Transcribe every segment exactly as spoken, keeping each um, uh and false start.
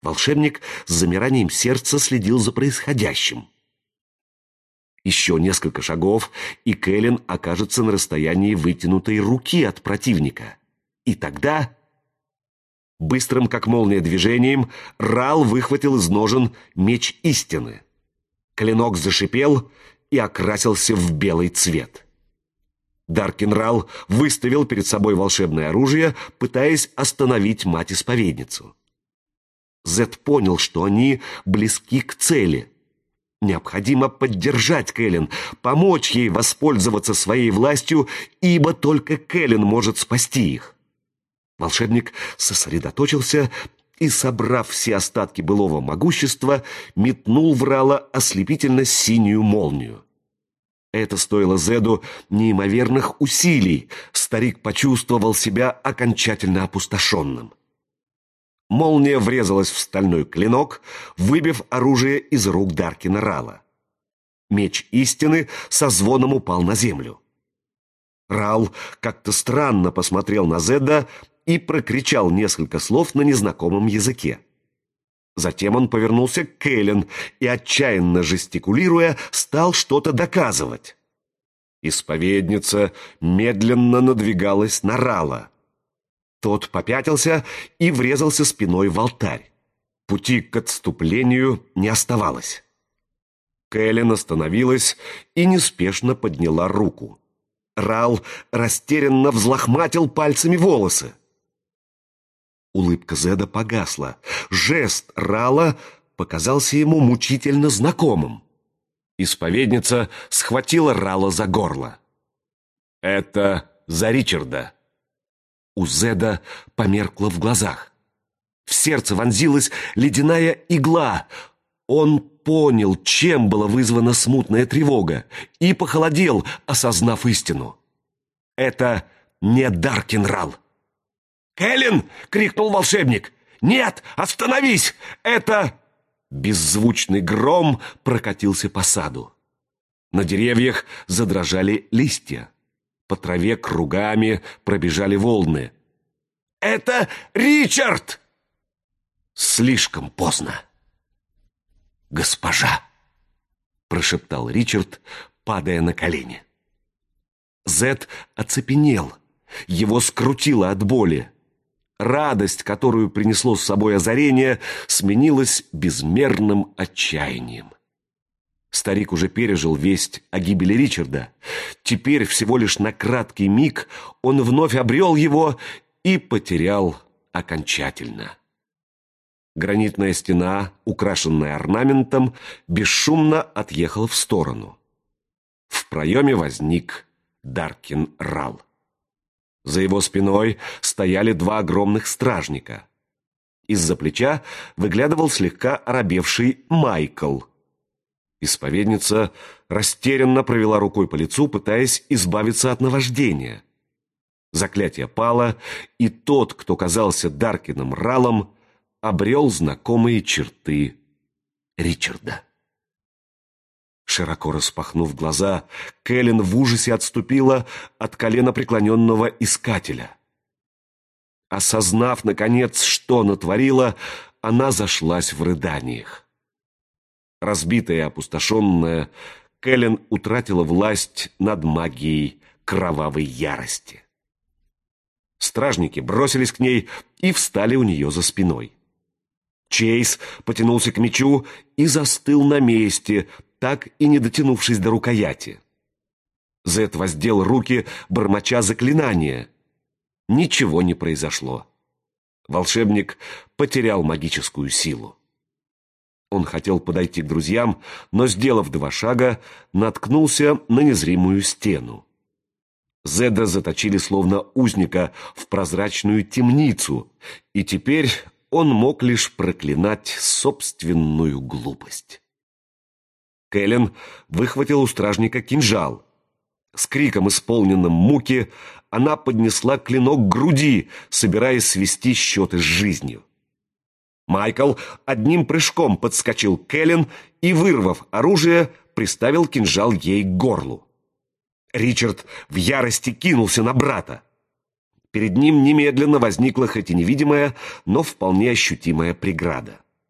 Волшебник с замиранием сердца следил за происходящим. Еще несколько шагов, и Кэлен окажется на расстоянии вытянутой руки от противника. И тогда... Быстрым, как молния, движением Рал выхватил из ножен меч истины. Клинок зашипел и окрасился в белый цвет. Даркин Рал выставил перед собой волшебное оружие, пытаясь остановить мать-исповедницу. Зед понял, что они близки к цели. Необходимо поддержать Кэлен, помочь ей воспользоваться своей властью, ибо только Кэлен может спасти их. Волшебник сосредоточился и, собрав все остатки былого могущества, метнул в Рала ослепительно-синюю молнию. Это стоило Зеду неимоверных усилий. Старик почувствовал себя окончательно опустошенным. Молния врезалась в стальной клинок, выбив оружие из рук Даркина Рала. Меч истины со звоном упал на землю. Рал как-то странно посмотрел на Зеда и прокричал несколько слов на незнакомом языке. Затем он повернулся к Кэлен и, отчаянно жестикулируя, стал что-то доказывать. Исповедница медленно надвигалась на Рала. Тот попятился и врезался спиной в алтарь. Пути к отступлению не оставалось. Кэлен остановилась и неспешно подняла руку. Рал растерянно взлохматил пальцами волосы. Улыбка Зеда погасла. Жест Рала показался ему мучительно знакомым. Исповедница схватила Рала за горло. «Это за Ричарда!» У Зеда померкло в глазах. В сердце вонзилась ледяная игла. Он понял, чем была вызвана смутная тревога, и похолодел, осознав истину. Это не Даркин Рал. «Кэлен!» — крикнул волшебник. «Нет! Остановись! Это...» Беззвучный гром прокатился по саду. На деревьях задрожали листья. По траве кругами пробежали волны. «Это Ричард!» Слишком поздно. «Госпожа!» — прошептал Ричард, падая на колени. Зед оцепенел. Его скрутило от боли. Радость, которую принесло с собой озарение, сменилась безмерным отчаянием. Старик уже пережил весть о гибели Ричарда. Теперь всего лишь на краткий миг он вновь обрел его и потерял окончательно. Гранитная стена, украшенная орнаментом, бесшумно отъехала в сторону. В проеме возник Даркин Рал. За его спиной стояли два огромных стражника. Из-за плеча выглядывал слегка оробевший Майкл. Исповедница растерянно провела рукой по лицу, пытаясь избавиться от наваждения. Заклятие пало, и тот, кто казался Даркином Ралом, обрел знакомые черты Ричарда. Широко распахнув глаза, Кэлен в ужасе отступила от коленопреклоненного искателя. Осознав, наконец, что натворила, она зашлась в рыданиях. Разбитая и опустошенная, Кэлен утратила власть над магией кровавой ярости. Стражники бросились к ней и встали у нее за спиной. Чейз потянулся к мечу и застыл на месте, так и не дотянувшись до рукояти. Зед воздел руки, бормоча заклинания. Ничего не произошло. Волшебник потерял магическую силу. Он хотел подойти к друзьям, но, сделав два шага, наткнулся на незримую стену. Зеда заточили словно узника в прозрачную темницу, и теперь он мог лишь проклинать собственную глупость. Кэлен выхватил у стражника кинжал. С криком, исполненным муки, она поднесла клинок к груди, собираясь свести счеты с жизнью. Майкл одним прыжком подскочил к Кэлен и, вырвав оружие, приставил кинжал ей к горлу. Ричард в ярости кинулся на брата. Перед ним немедленно возникла хоть и невидимая, но вполне ощутимая преграда.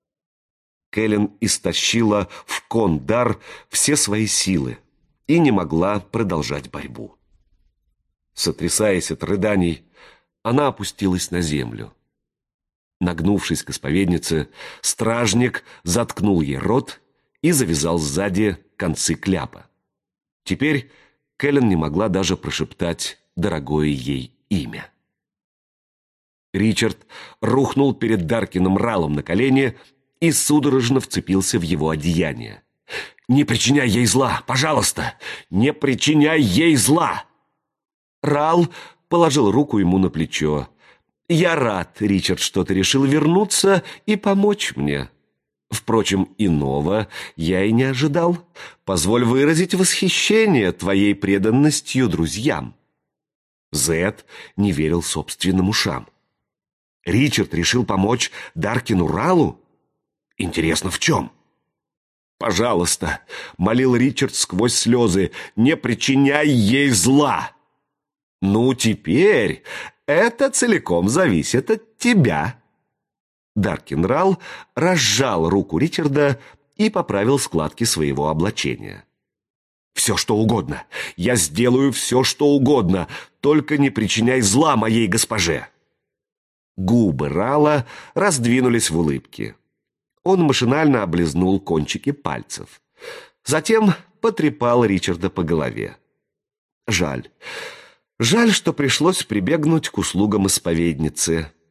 Кэлен истощила в Кон-Дар все свои силы и не могла продолжать борьбу. Сотрясаясь от рыданий, она опустилась на землю. Нагнувшись к исповеднице, стражник заткнул ей рот и завязал сзади концы кляпа. Теперь Кэлен не могла даже прошептать дорогое ей имя. Ричард рухнул перед Даркином Ралом на колени и судорожно вцепился в его одеяние. «Не причиняй ей зла, пожалуйста! Не причиняй ей зла!» Рал положил руку ему на плечо. «Я рад, Ричард, что ты решил вернуться и помочь мне. Впрочем, иного я и не ожидал. Позволь выразить восхищение твоей преданностью друзьям». Зед не верил собственным ушам. Ричард решил помочь Даркину Ралу? Интересно, в чем? «Пожалуйста», — молил Ричард сквозь слезы, — «не причиняй ей зла». «Ну, теперь это целиком зависит от тебя». Даркин Рал разжал руку Ричарда и поправил складки своего облачения. «Все, что угодно. Я сделаю все, что угодно. Только не причиняй зла моей госпоже». Губы Рала раздвинулись в улыбке. Он машинально облизнул кончики пальцев. Затем потрепал Ричарда по голове. «Жаль. Жаль, что пришлось прибегнуть к услугам исповедницы.